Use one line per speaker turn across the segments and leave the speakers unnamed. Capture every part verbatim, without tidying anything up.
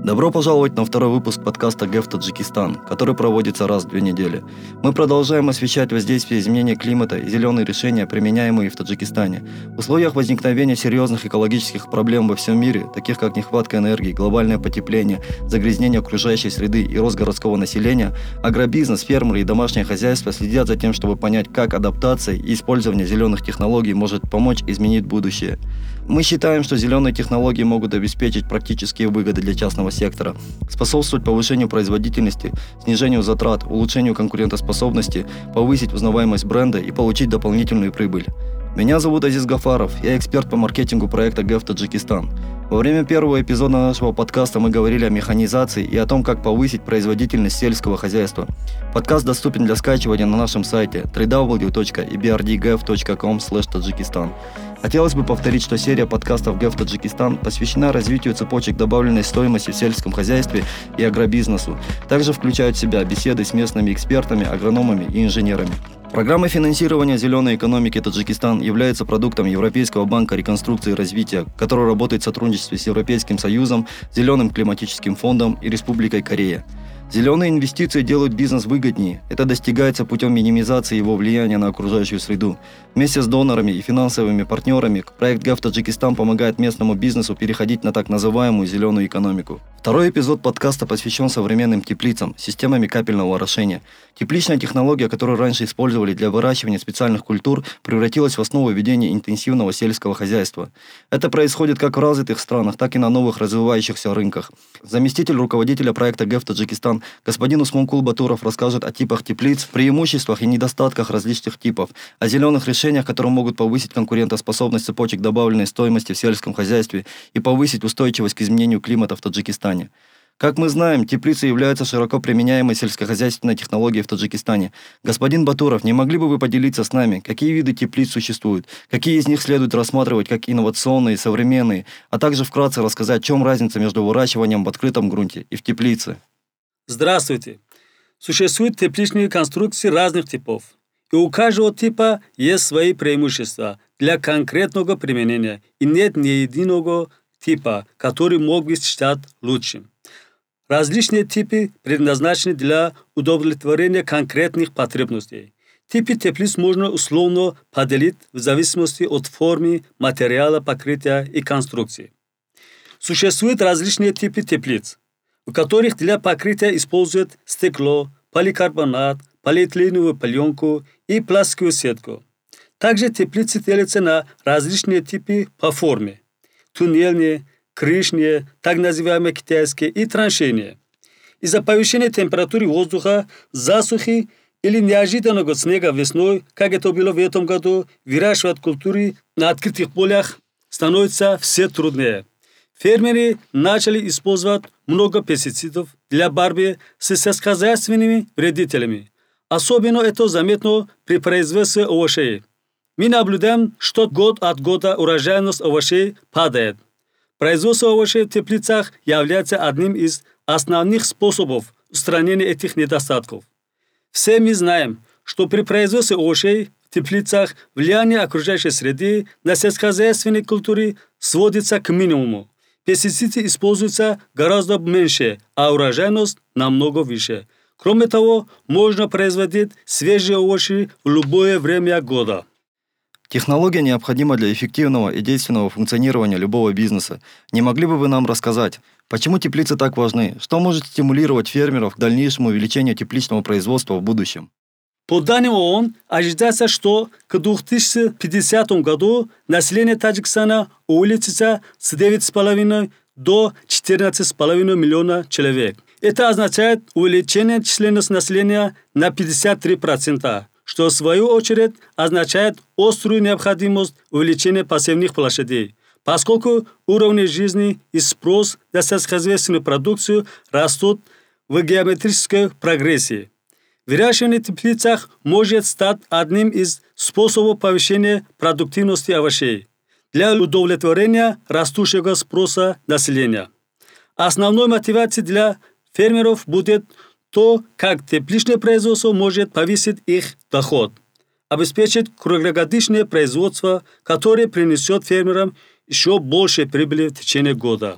Добро пожаловать на второй выпуск подкаста ГЭФ Таджикистан, который проводится раз в две недели. Мы продолжаем освещать воздействие изменения климата и зеленые решения, применяемые в Таджикистане. В условиях возникновения серьезных экологических проблем во всем мире, таких как нехватка энергии, глобальное потепление, загрязнение окружающей среды и рост городского населения, агробизнес, фермеры и домашнее хозяйство следят за тем, чтобы понять, как адаптация и использование зеленых технологий может помочь изменить будущее. Мы считаем, что зеленые технологии могут обеспечить практические выгоды для частного сектора, способствовать повышению производительности, снижению затрат, улучшению конкурентоспособности, повысить узнаваемость бренда и получить дополнительную прибыль. Меня зовут Азиз Гафаров, я эксперт по маркетингу проекта ГЭФ Таджикистан. Во время первого эпизода нашего подкаста мы говорили о механизации и о том, как повысить производительность сельского хозяйства. Подкаст доступен для скачивания на нашем сайте дабл ю дабл ю дабл ю точка и би ар ди гэф точка ком слэш таджикистан. Хотелось бы повторить, что серия подкастов ГЭФ Таджикистан посвящена развитию цепочек добавленной стоимости в сельском хозяйстве и агробизнесу. Также включают в себя беседы с местными экспертами, агрономами и инженерами. Программа финансирования зеленой экономики Таджикистан является продуктом Европейского банка реконструкции и развития, который работает в сотрудничестве с Европейским Союзом, Зеленым климатическим фондом и Республикой Корея. Зеленые инвестиции делают бизнес выгоднее. Это достигается путем минимизации его влияния на окружающую среду. Вместе с донорами и финансовыми партнерами проект ГЭФ Таджикистан помогает местному бизнесу переходить на так называемую зеленую экономику. Второй эпизод подкаста посвящен современным теплицам, системами капельного орошения. Тепличная технология, которую раньше использовали для выращивания специальных культур, превратилась в основу ведения интенсивного сельского хозяйства. Это происходит как в развитых странах, так и на новых развивающихся рынках. Заместитель руководителя проекта ГЭФ Таджикистан господин Усманкул Батуров расскажет о типах теплиц, преимуществах и недостатках различных типов, о зеленых решениях, которые могут повысить конкурентоспособность цепочек добавленной стоимости в сельском хозяйстве и повысить устойчивость к изменению климата в Таджикистане. Как мы знаем, теплицы являются широко применяемой сельскохозяйственной технологией в Таджикистане. Господин Батуров, не могли бы вы поделиться с нами, какие виды теплиц существуют, какие из них следует рассматривать как инновационные, современные, а также вкратце рассказать, в чем разница между выращиванием в открытом грунте и в теплице?
Здравствуйте! Существуют тепличные конструкции разных типов, и у каждого типа есть свои преимущества для конкретного применения, и нет ни единого типа, который мог бы считать лучшим. Различные типы предназначены для удовлетворения конкретных потребностей. Типы теплиц можно условно поделить в зависимости от формы, материала покрытия и конструкции. Существуют различные типы теплиц, у которых для покрытия используют стекло, поликарбонат, полиэтиленовую пленку и пластиковую сетку. Также теплицы делятся на различные типы по форме: туннельные, крышные, так называемые китайские и траншейные. Из-за повышения температуры воздуха, засухи или неожиданного снега весной, как это было в этом году, выращивать культуры на открытых полях становится все труднее. Фермеры начали использовать много пестицидов для борьбы с сельскохозяйственными вредителями. Особенно это заметно при производстве овощей. Мы наблюдаем, что год от года урожайность овощей падает. Производство овощей в теплицах является одним из основных способов устранения этих недостатков. Все мы знаем, что при производстве овощей в теплицах влияние окружающей среды на сельскохозяйственные культуры сводится к минимуму. Пестициды используются гораздо меньше, а урожайность намного выше. Кроме того, можно производить свежие овощи в любое время года.
Технология необходима для эффективного и действенного функционирования любого бизнеса. Не могли бы вы нам рассказать, почему теплицы так важны? Что может стимулировать фермеров к дальнейшему увеличению тепличного производства в будущем?
По данным ООН, ожидается, что к две тысячи пятидесятому году население Таджикистана увеличится с девяти с половиной до четырнадцати с половиной миллиона человек. Это означает увеличение численности населения на пятьдесят три процента. Что в свою очередь означает острую необходимость увеличения посевных площадей, поскольку уровни жизни и спрос на сельскохозяйственную продукцию растут в геометрической прогрессии. Выращивание в теплицах может стать одним из способов повышения продуктивности овощей для удовлетворения растущего спроса населения. Основной мотивацией для фермеров будет то, как тепличное производство может повысить их доход, обеспечить круглогодичное производство, которое принесет фермерам еще больше прибыли в течение года.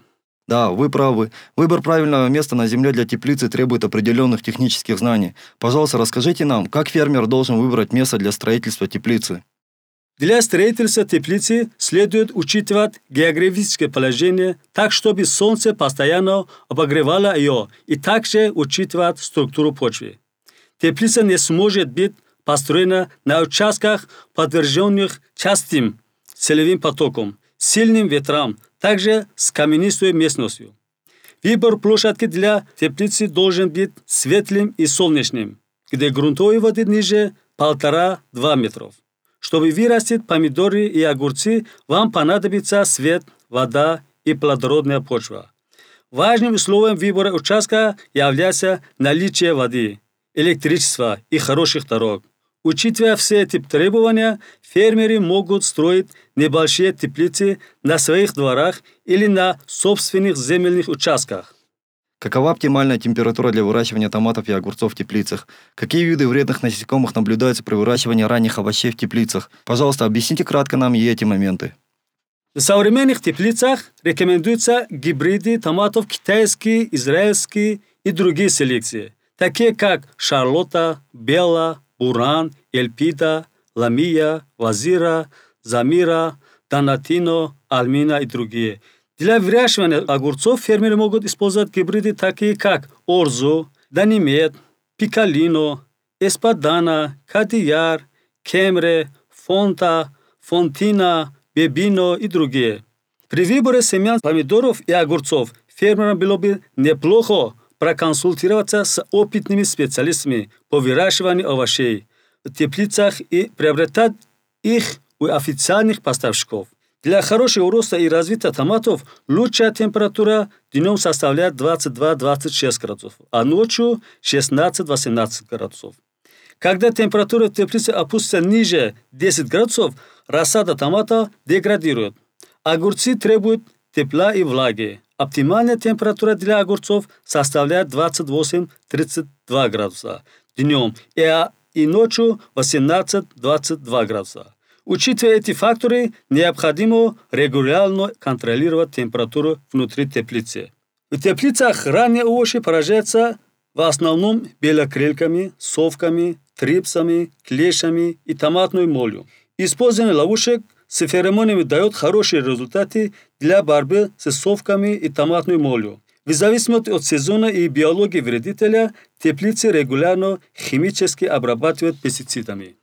Да, вы правы. Выбор правильного места на земле для теплицы требует определенных технических знаний. Пожалуйста, расскажите нам, как фермер должен выбрать место для строительства теплицы?
Для строительства теплицы следует учитывать географическое положение так, чтобы солнце постоянно обогревало ее, и также учитывать структуру почвы. Теплица не сможет быть построена на участках, подверженных частым селевым потоком, сильным ветрам, также с каменистой местностью. Выбор площадки для теплицы должен быть светлым и солнечным, где грунтовой воды ниже полтора-два метров. Чтобы вырастить помидоры и огурцы, вам понадобится свет, вода и плодородная почва. Важным условием выбора участка является наличие воды, электричества и хороших дорог. Учитывая все эти требования, фермеры могут строить небольшие теплицы на своих дворах или на собственных земельных участках.
Какова оптимальная температура для выращивания томатов и огурцов в теплицах? Какие виды вредных насекомых наблюдаются при выращивании ранних овощей в теплицах? Пожалуйста, объясните кратко нам и эти моменты.
В современных теплицах рекомендуются гибриды томатов китайские, израильские и другие селекции, такие как Шарлотта, Белла, Буран, Эльпида, Ламия, Вазира, Замира, Донатино, Альмина и другие. Для выращивания огурцов фермеры могут использовать гибриды такие как Орзо, Данимед, Пикалино, Эспадана, Кадияр, Кемре, Фонта, Фонтина, Бебино и другие. При выборе семян помидоров и огурцов фермерам было бы неплохо проконсультироваться с опытными специалистами по выращиванию овощей в теплицах и приобретать их у официальных поставщиков. Для хорошего роста и развития томатов лучшая температура днем составляет двадцать два - двадцать шесть градусов, а ночью шестнадцать - восемнадцать градусов. Когда температура в теплице опустится ниже десяти градусов, рассада томата деградирует. Огурцы требуют тепла и влаги. Оптимальная температура для огурцов составляет двадцать восемь - тридцать два градуса днем и, и ночью восемнадцать - двадцать два градуса. Учитывая эти факторы, необходимо регулярно контролировать температуру внутри теплицы. В теплицах ранние овощи поражаются в основном белокрылками, совками, трипсами, клещами и томатной молью. Использование ловушек с феромонами дает хорошие результаты для борьбы с совками и томатной молью. В зависимости от сезона и биологии вредителя, теплицы регулярно химически обрабатывают пестицидами.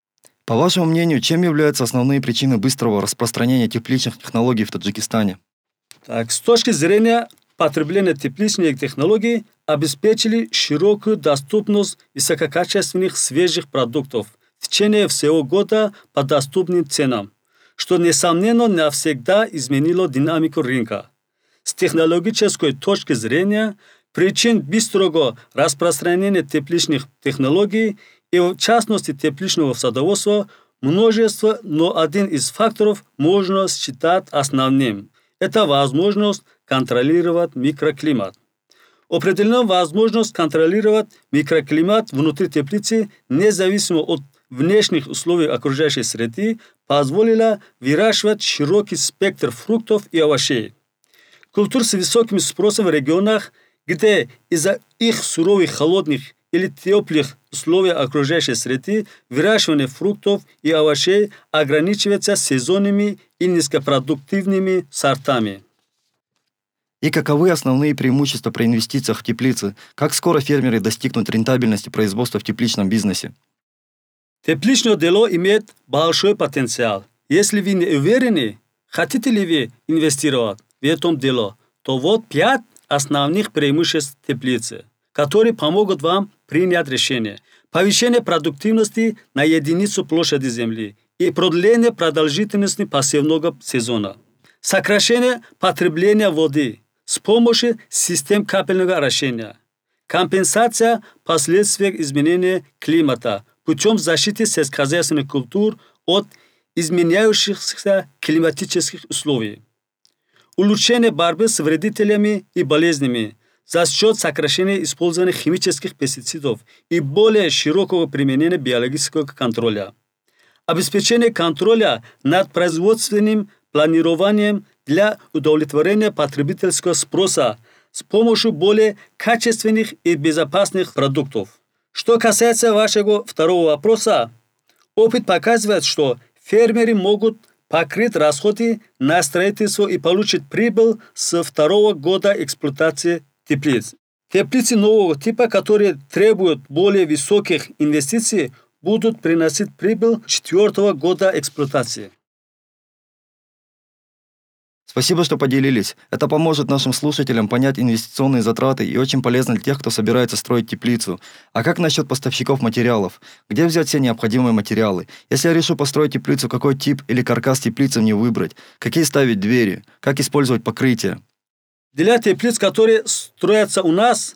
По вашему мнению, чем являются основные причины быстрого распространения тепличных технологий в Таджикистане?
Так, с точки зрения потребления тепличных технологий обеспечили широкую доступность высококачественных свежих продуктов в течение всего года по доступным ценам, что, несомненно, навсегда изменило динамику рынка. С технологической точки зрения, причин быстрого распространения тепличных технологий и в частности тепличного садоводства множество, но один из факторов можно считать основным. Это возможность контролировать микроклимат. Определена возможность контролировать микроклимат внутри теплицы, независимо от внешних условий окружающей среды, позволила выращивать широкий спектр фруктов и овощей. Культур с высоким спросом в регионах, где из-за их суровых, холодных или теплых условий окружающей среды выращивание фруктов и овощей ограничивается сезонными и низкопродуктивными сортами.
И каковы основные преимущества при инвестициях в теплицы? Как скоро фермеры достигнут рентабельности производства в тепличном бизнесе?
Тепличное дело имеет большой потенциал. Если вы не уверены, хотите ли вы инвестировать в это дело, то вот пять основных преимуществ теплицы, которые помогут вам принять решение. Повышение продуктивности на единицу площади земли и продление продолжительности посевного сезона. Сокращение потребления воды с помощью систем капельного орошения. Компенсация последствий изменения климата путем защиты сельскохозяйственных культур от изменяющихся климатических условий. Улучшение борьбы с вредителями и болезнями за счет сокращения использования химических пестицидов и более широкого применения биологического контроля. Обеспечение контроля над производственным планированием для удовлетворения потребительского спроса с помощью более качественных и безопасных продуктов. Что касается вашего второго вопроса, опыт показывает, что фермеры могут покрыть расходы на строительство и получить прибыль с второго года эксплуатации теплиц. Теплицы нового типа, которые требуют более высоких инвестиций, будут приносить прибыль четвертого года эксплуатации.
Спасибо, что поделились. Это поможет нашим слушателям понять инвестиционные затраты и очень полезно для тех, кто собирается строить теплицу. А как насчет поставщиков материалов? Где взять все необходимые материалы? Если я решу построить теплицу, какой тип или каркас теплицы мне выбрать? Какие ставить двери? Как использовать покрытие?
Для теплиц, которые строятся у нас,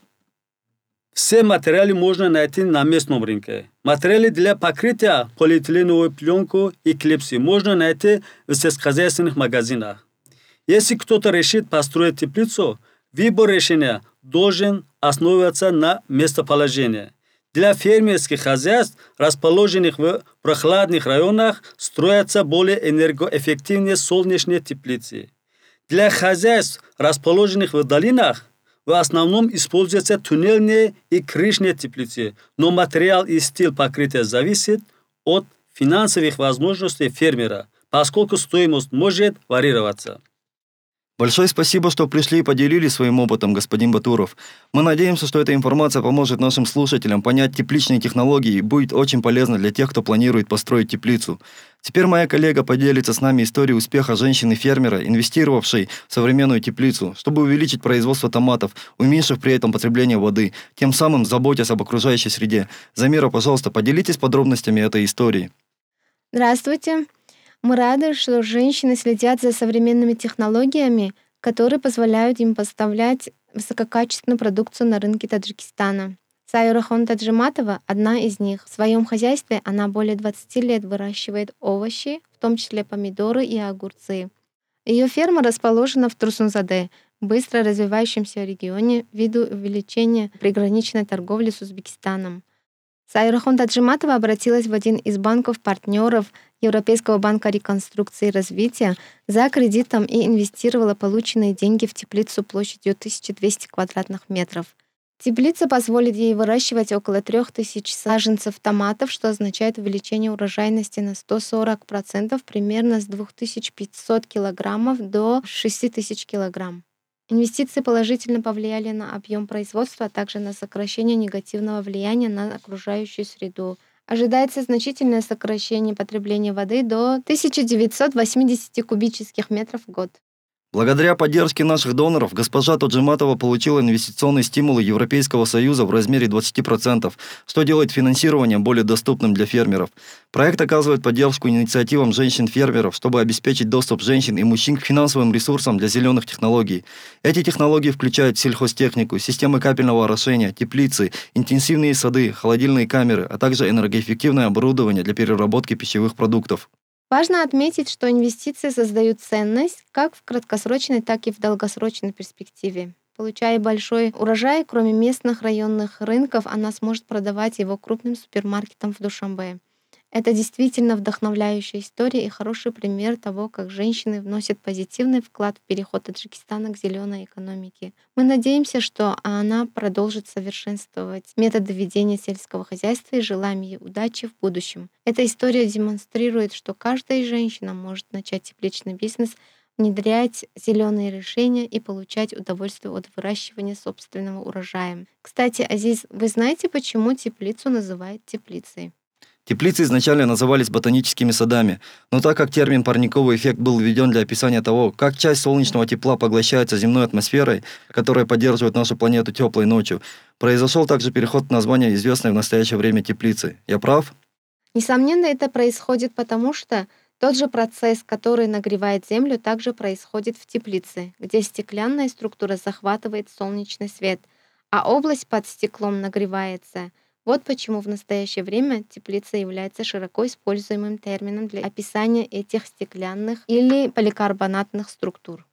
все материалы можно найти на местном рынке. Материалы для покрытия, полиэтиленовую пленку и клипсы можно найти в сельскохозяйственных магазинах. Если кто-то решит построить теплицу, выбор решения должен основываться на местоположении. Для фермерских хозяйств, расположенных в прохладных районах, строятся более энергоэффективные солнечные теплицы. Для хозяйств, расположенных в долинах, в основном используются туннельные и крышные теплицы, но материал и стиль покрытия зависит от финансовых возможностей фермера, поскольку стоимость может варьироваться.
Большое спасибо, что пришли и поделились своим опытом, господин Батуров. Мы надеемся, что эта информация поможет нашим слушателям понять тепличные технологии и будет очень полезна для тех, кто планирует построить теплицу. Теперь моя коллега поделится с нами историей успеха женщины-фермера, инвестировавшей в современную теплицу, чтобы увеличить производство томатов, уменьшив при этом потребление воды, тем самым заботясь об окружающей среде. Замира, пожалуйста, поделитесь подробностями этой истории.
Здравствуйте. Мы рады, что женщины следят за современными технологиями, которые позволяют им поставлять высококачественную продукцию на рынке Таджикистана. Сайрахон Таджиматова – одна из них. В своем хозяйстве она более двадцати лет выращивает овощи, в том числе помидоры и огурцы. Ее ферма расположена в Турсунзаде, быстро развивающемся регионе ввиду увеличения приграничной торговли с Узбекистаном. Сайрахон Таджиматова обратилась в один из банков-партнеров Европейского банка реконструкции и развития за кредитом и инвестировала полученные деньги в теплицу площадью тысяча двести квадратных метров. Теплица позволит ей выращивать около трех тысяч саженцев томатов, что означает увеличение урожайности на сто сорок процентов, примерно с двух тысяч пятисот килограммов до шести тысяч килограмм. Инвестиции положительно повлияли на объем производства, а также на сокращение негативного влияния на окружающую среду. Ожидается значительное сокращение потребления воды до тысяча девятьсот восьмидесяти кубических метров в год.
Благодаря поддержке наших доноров госпожа Таджиматова получила инвестиционные стимулы Европейского Союза в размере двадцати процентов, что делает финансирование более доступным для фермеров. Проект оказывает поддержку инициативам женщин-фермеров, чтобы обеспечить доступ женщин и мужчин к финансовым ресурсам для зеленых технологий. Эти технологии включают сельхозтехнику, системы капельного орошения, теплицы, интенсивные сады, холодильные камеры, а также энергоэффективное оборудование для переработки пищевых продуктов.
Важно отметить, что инвестиции создают ценность как в краткосрочной, так и в долгосрочной перспективе. Получая большой урожай, кроме местных районных рынков, она сможет продавать его крупным супермаркетам в Душанбе. Это действительно вдохновляющая история и хороший пример того, как женщины вносят позитивный вклад в переход Таджикистана к зеленой экономике. Мы надеемся, что она продолжит совершенствовать методы ведения сельского хозяйства и желаем ей удачи в будущем. Эта история демонстрирует, что каждая женщина может начать тепличный бизнес, внедрять зеленые решения и получать удовольствие от выращивания собственного урожая. Кстати, Азиз, вы знаете, почему теплицу называют теплицей?
Теплицы изначально назывались ботаническими садами, но так как термин «парниковый эффект» был введен для описания того, как часть солнечного тепла поглощается земной атмосферой, которая поддерживает нашу планету теплой ночью, произошел также переход названия известной в настоящее время теплицы. Я прав?
Несомненно, это происходит потому, что тот же процесс, который нагревает Землю, также происходит в теплице, где стеклянная структура захватывает солнечный свет, а область под стеклом нагревается. Вот почему в настоящее время теплица является широко используемым термином для описания этих стеклянных или поликарбонатных структур.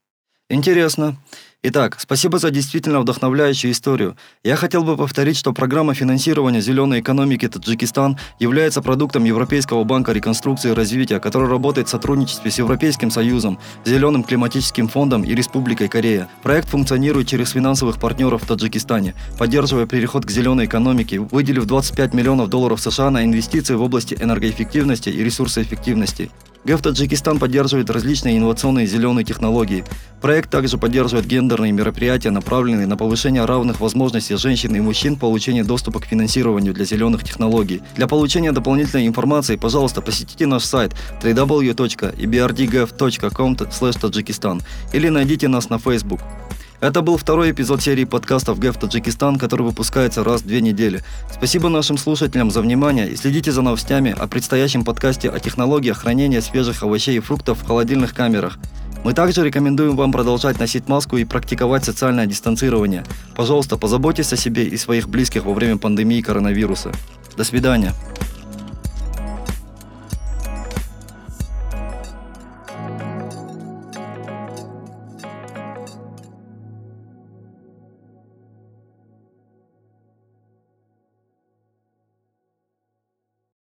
Интересно. Итак, спасибо за действительно вдохновляющую историю. Я хотел бы повторить, что программа финансирования зеленой экономики Таджикистан является продуктом Европейского банка реконструкции и развития, который работает в сотрудничестве с Европейским Союзом, Зеленым климатическим фондом и Республикой Корея. Проект функционирует через финансовых партнеров в Таджикистане, поддерживая переход к зеленой экономике, выделив двадцать пять миллионов долларов США на инвестиции в области энергоэффективности и ресурсоэффективности. ГЭФ Таджикистан поддерживает различные инновационные зеленые технологии. Проект также поддерживает гендерные мероприятия, направленные на повышение равных возможностей женщин и мужчин в получении доступа к финансированию для зеленых технологий. Для получения дополнительной информации, пожалуйста, посетите наш сайт дабл ю дабл ю дабл ю точка и би ар ди гэф точка ком слэш таджикистан или найдите нас на Facebook. Это был второй эпизод серии подкастов ГЭФ Таджикистан, который выпускается раз в две недели. Спасибо нашим слушателям за внимание и следите за новостями о предстоящем подкасте о технологиях хранения свежих овощей и фруктов в холодильных камерах. Мы также рекомендуем вам продолжать носить маску и практиковать социальное дистанцирование. Пожалуйста, позаботьтесь о себе и своих близких во время пандемии коронавируса. До свидания.